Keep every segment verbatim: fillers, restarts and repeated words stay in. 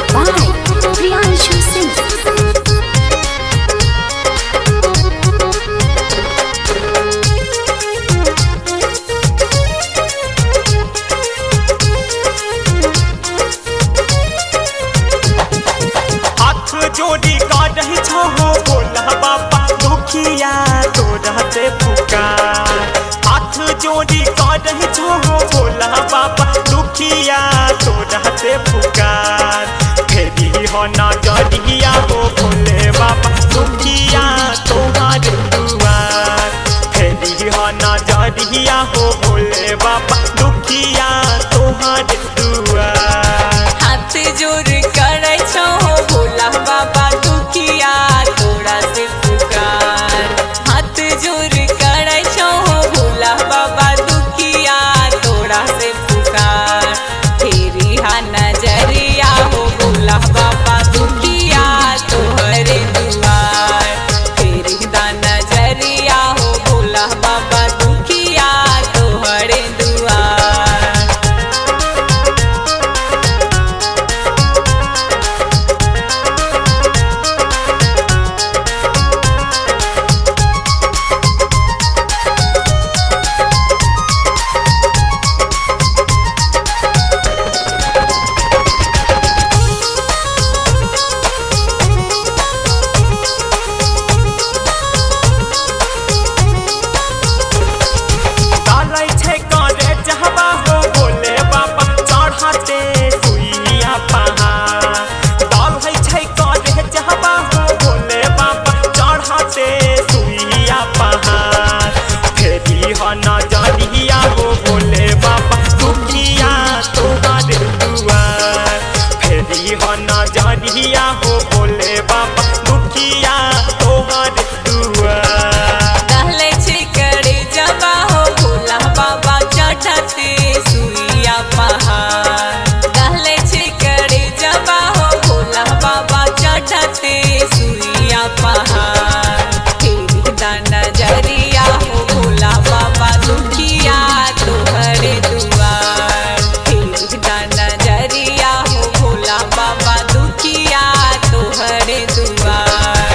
by Priyanshu Singh. जोड़ी कर रही छो हो भोला बाबा दुखिया तोरा से पुकार। हाथ जोड़ी कर रही छो हो भोला बाबा दुखिया तोरा से पुकार। फेरी हो नजरिया हो भोले बाबा दुखिया तोहर दुआर। फेरी हो नजरिया हो भोले बाबा दुखिया तोहर दुआर। हाथ जोड़ कर छो भोला बाबा दुखिया तोरा से पुकार। हाथ जोड़ कर छो भोला बाबा दुखिया तोरा से पुकार। फेरी हा नजरिया हो भोला बाबा दुखिया तोहरे दुआर। फेरी दा नजरिया हो भोला बाबा दुखिया तोहरे दुआर। नजरिया हो भोले बाबा दुखिया तोहर दुआर। फेरी हो नजरिया हो भोले बाबा दुखिया तोहर दुआर। कहले छे करे जबा हो भोला बाबा चढ़ते सुइया पहाड़। कहले छे करे जबा हो भोला बाबा चढ़ते सुइया पहाड़। फेरी दा नजरिया हो भोला बाबा दुखिया तोहरे दुआर। फेरी दा नजरिया हो भोला बाबा दुखिया तोहरे दुआर।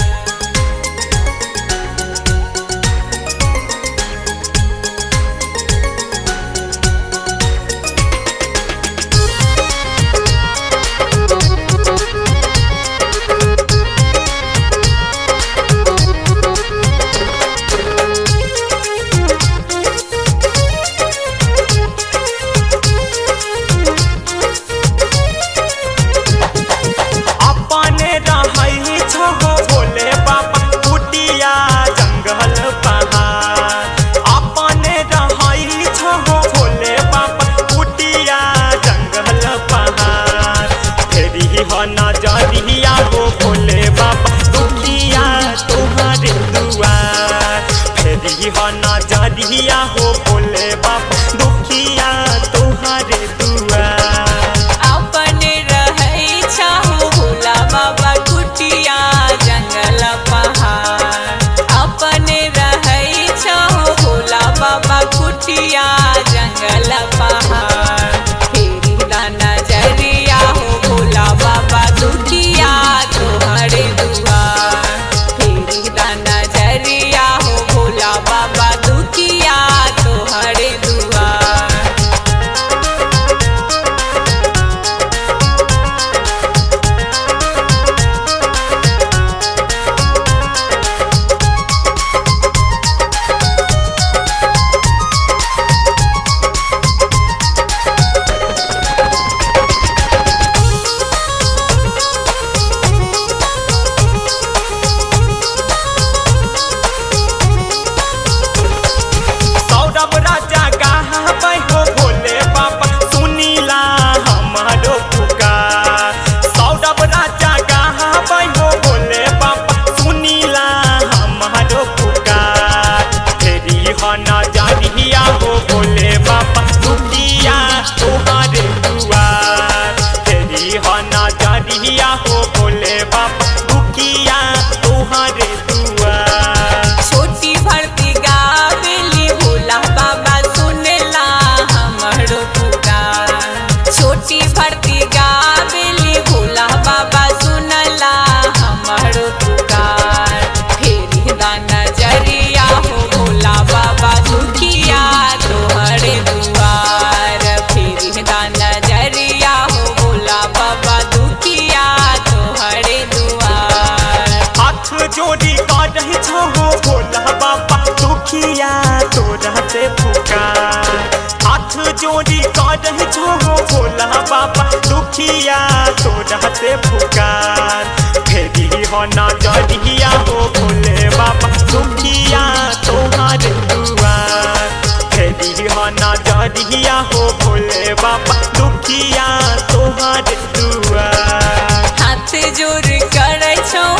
भोले बाबा कुटिया जंगल पहाड़। अपने रही छो भोले बाबा कुटिया जंगल पहाड़। फेरी हो नजरिया हो भोले बाबा दुखिया तोहर दुआर। फेरी हो नजरिया हो भोले बाबा दुखिया तोहर दुआर। अपने रही छो भोला बाबा कुटिया जंगल पहाड़। अपने रही छो भोला बाबा कुटिया जंगल पहाड़। फेरी दा नजरिया हो भोला बाबा दुखिया तोहरे दुआर। फेरी दा नजरिया हो भोला बाबा दुखिया तोहरे दुआर। पुकार। हाथ जोड़ी कर छो भोला बाबा दुखिया तोरा से पुकार। फेरी हो नजरिया हो भोले बाबा दुखिया तोहर दुआर। फेरी हो नजरिया हो भोले बाबा दुखिया तोहर दुआर। हाथ जोड़ कर छो